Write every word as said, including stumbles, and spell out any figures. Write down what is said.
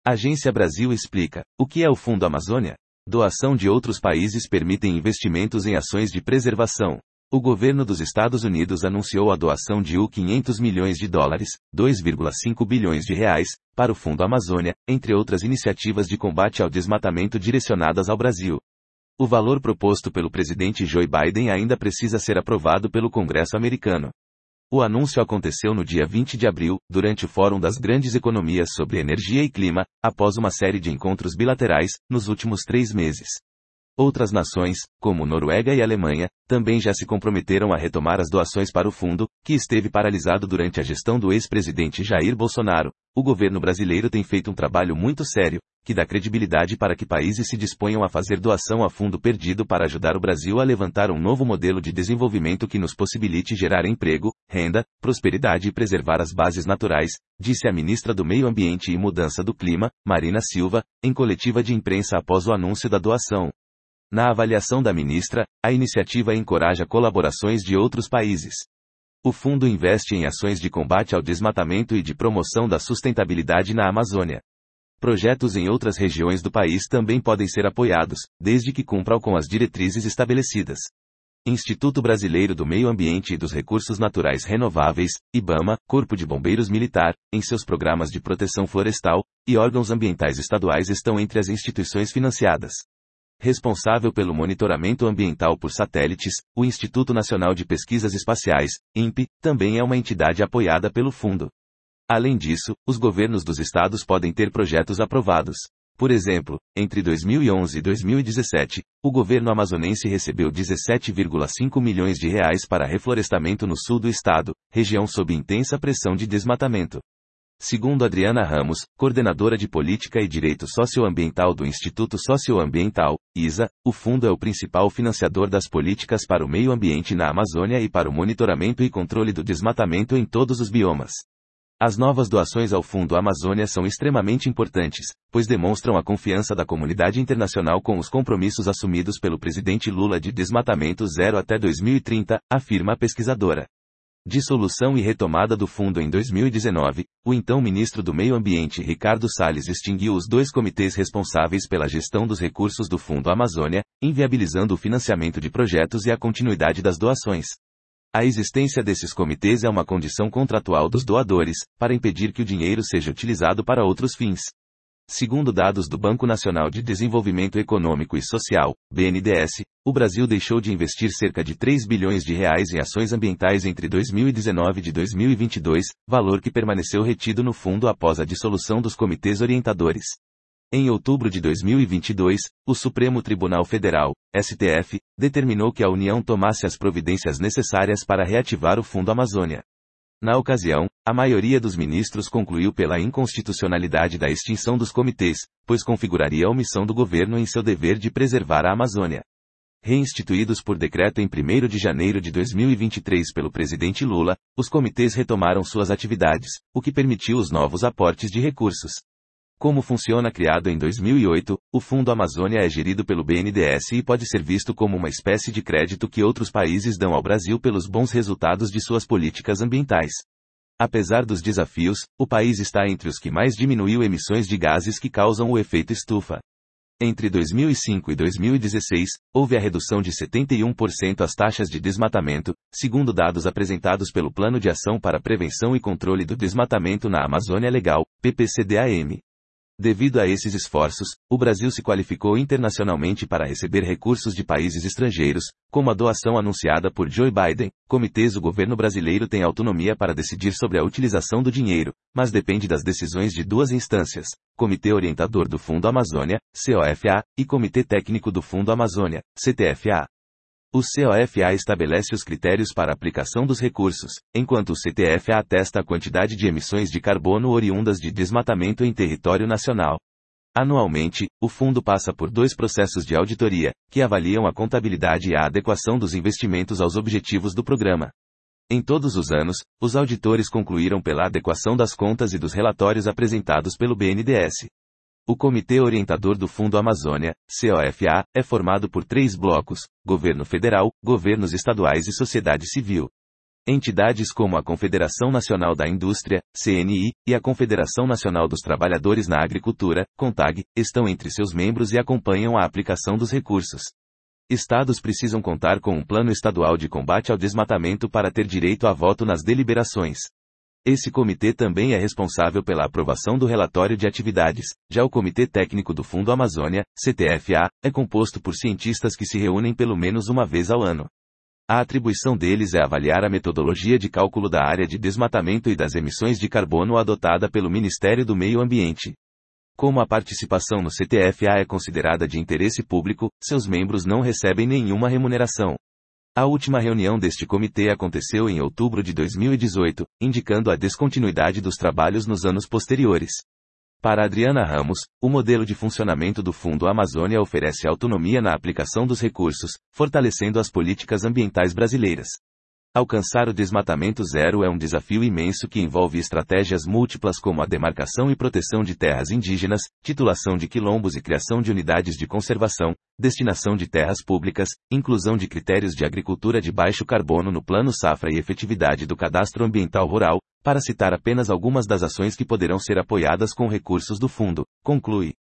Agência Brasil explica. O que é o Fundo Amazônia? Doação de outros países permitem investimentos em ações de preservação. O governo dos Estados Unidos anunciou a doação de quinhentos milhões de dólares, dois vírgula cinco bilhões de reais, para o Fundo Amazônia, entre outras iniciativas de combate ao desmatamento direcionadas ao Brasil. O valor proposto pelo presidente Joe Biden ainda precisa ser aprovado pelo Congresso americano. O anúncio aconteceu no dia vinte de abril, durante o Fórum das Grandes Economias sobre Energia e Clima, após uma série de encontros bilaterais, nos últimos três meses. Outras nações, como Noruega e Alemanha, também já se comprometeram a retomar as doações para o fundo, que esteve paralisado durante a gestão do ex-presidente Jair Bolsonaro. O governo brasileiro tem feito um trabalho muito sério, que dá credibilidade para que países se disponham a fazer doação a fundo perdido para ajudar o Brasil a levantar um novo modelo de desenvolvimento que nos possibilite gerar emprego, renda, prosperidade e preservar as bases naturais, disse a ministra do Meio Ambiente e Mudança do Clima, Marina Silva, em coletiva de imprensa após o anúncio da doação. Na avaliação da ministra, a iniciativa encoraja colaborações de outros países. O fundo investe em ações de combate ao desmatamento e de promoção da sustentabilidade na Amazônia. Projetos em outras regiões do país também podem ser apoiados, desde que cumpram com as diretrizes estabelecidas. Instituto Brasileiro do Meio Ambiente e dos Recursos Naturais Renováveis, IBAMA, Corpo de Bombeiros Militar, em seus programas de proteção florestal, e órgãos ambientais estaduais estão entre as instituições financiadas. Responsável pelo monitoramento ambiental por satélites, o Instituto Nacional de Pesquisas Espaciais, INPE, também é uma entidade apoiada pelo fundo. Além disso, os governos dos estados podem ter projetos aprovados. Por exemplo, entre dois mil e onze e dois mil e dezessete, o governo amazonense recebeu dezessete vírgula cinco milhões de reais para reflorestamento no sul do estado, região sob intensa pressão de desmatamento. Segundo Adriana Ramos, coordenadora de Política e Direito Socioambiental do Instituto Socioambiental, ISA, o fundo é o principal financiador das políticas para o meio ambiente na Amazônia e para o monitoramento e controle do desmatamento em todos os biomas. As novas doações ao Fundo Amazônia são extremamente importantes, pois demonstram a confiança da comunidade internacional com os compromissos assumidos pelo presidente Lula de desmatamento zero até dois mil e trinta, afirma a pesquisadora. Dissolução e retomada do fundo em dois mil e dezenove, o então ministro do Meio Ambiente Ricardo Salles extinguiu os dois comitês responsáveis pela gestão dos recursos do Fundo Amazônia, inviabilizando o financiamento de projetos e a continuidade das doações. A existência desses comitês é uma condição contratual dos doadores, para impedir que o dinheiro seja utilizado para outros fins. Segundo dados do Banco Nacional de Desenvolvimento Econômico e Social, B N D E S, o Brasil deixou de investir cerca de três bilhões de reais em ações ambientais entre dois mil e dezenove e dois mil e vinte e dois, valor que permaneceu retido no fundo após a dissolução dos comitês orientadores. Em outubro de dois mil e vinte e dois, o Supremo Tribunal Federal, S T F, determinou que a União tomasse as providências necessárias para reativar o Fundo Amazônia. Na ocasião, a maioria dos ministros concluiu pela inconstitucionalidade da extinção dos comitês, pois configuraria a omissão do governo em seu dever de preservar a Amazônia. Reinstituídos por decreto em primeiro de janeiro de dois mil e vinte e três pelo presidente Lula, os comitês retomaram suas atividades, o que permitiu os novos aportes de recursos. Como funciona? Criado em dois mil e oito, o Fundo Amazônia é gerido pelo B N D E S e pode ser visto como uma espécie de crédito que outros países dão ao Brasil pelos bons resultados de suas políticas ambientais. Apesar dos desafios, o país está entre os que mais diminuiu emissões de gases que causam o efeito estufa. Entre dois mil e cinco e dois mil e dezesseis, houve a redução de setenta e um por cento as taxas de desmatamento, segundo dados apresentados pelo Plano de Ação para a Prevenção e Controle do Desmatamento na Amazônia Legal, P P C D A M. Devido a esses esforços, o Brasil se qualificou internacionalmente para receber recursos de países estrangeiros, como a doação anunciada por Joe Biden. Comitês. O governo brasileiro tem autonomia para decidir sobre a utilização do dinheiro, mas depende das decisões de duas instâncias: Comitê Orientador do Fundo Amazônia, C O F A, e Comitê Técnico do Fundo Amazônia, C T F A. O C O F A estabelece os critérios para a aplicação dos recursos, enquanto o C T F A atesta a quantidade de emissões de carbono oriundas de desmatamento em território nacional. Anualmente, o fundo passa por dois processos de auditoria, que avaliam a contabilidade e a adequação dos investimentos aos objetivos do programa. Em todos os anos, os auditores concluíram pela adequação das contas e dos relatórios apresentados pelo B N D E S. O Comitê Orientador do Fundo Amazônia, C O F A, é formado por três blocos: Governo Federal, Governos Estaduais e Sociedade Civil. Entidades como a Confederação Nacional da Indústria, C N I, e a Confederação Nacional dos Trabalhadores na Agricultura, CONTAG, estão entre seus membros e acompanham a aplicação dos recursos. Estados precisam contar com um plano estadual de combate ao desmatamento para ter direito a voto nas deliberações. Esse comitê também é responsável pela aprovação do relatório de atividades. Já o Comitê Técnico do Fundo Amazônia, C T F A, é composto por cientistas que se reúnem pelo menos uma vez ao ano. A atribuição deles é avaliar a metodologia de cálculo da área de desmatamento e das emissões de carbono adotada pelo Ministério do Meio Ambiente. Como a participação no C T F A é considerada de interesse público, seus membros não recebem nenhuma remuneração. A última reunião deste comitê aconteceu em outubro de dois mil e dezoito, indicando a descontinuidade dos trabalhos nos anos posteriores. Para Adriana Ramos, o modelo de funcionamento do Fundo Amazônia oferece autonomia na aplicação dos recursos, fortalecendo as políticas ambientais brasileiras. Alcançar o desmatamento zero é um desafio imenso que envolve estratégias múltiplas como a demarcação e proteção de terras indígenas, titulação de quilombos e criação de unidades de conservação, destinação de terras públicas, inclusão de critérios de agricultura de baixo carbono no Plano Safra e efetividade do Cadastro Ambiental Rural, para citar apenas algumas das ações que poderão ser apoiadas com recursos do fundo, conclui.